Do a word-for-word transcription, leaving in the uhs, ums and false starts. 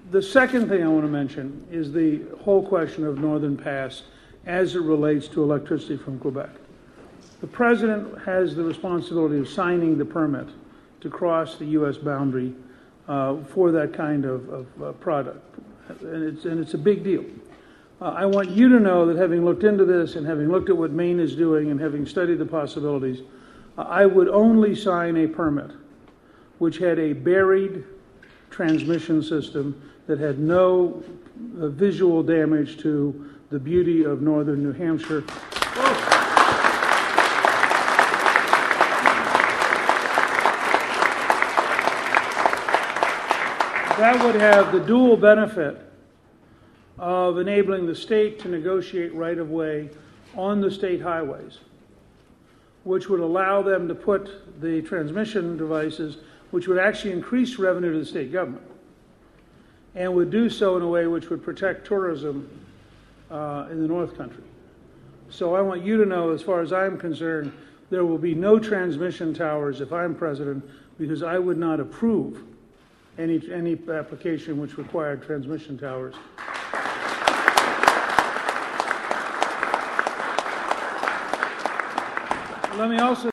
The second thing I want to mention is the whole question of Northern Pass as it relates to electricity from Quebec. The President has the responsibility of signing the permit to cross the U S boundary uh, for that kind of, of uh, product, and it's, and it's a big deal. Uh, I want you to know that having looked into this and having looked at what Maine is doing and having studied the possibilities, uh, I would only sign a permit which had a buried transmission system that had no uh, visual damage to the beauty of northern New Hampshire. That would have the dual benefit of enabling the state to negotiate right-of-way on the state highways, which would allow them to put the transmission devices, which would actually increase revenue to the state government, and would do so in a way which would protect tourism uh, in the North Country. So I want you to know, as far as I'm concerned, there will be no transmission towers if I'm president, because I would not approve any, any application which required transmission towers. Let me also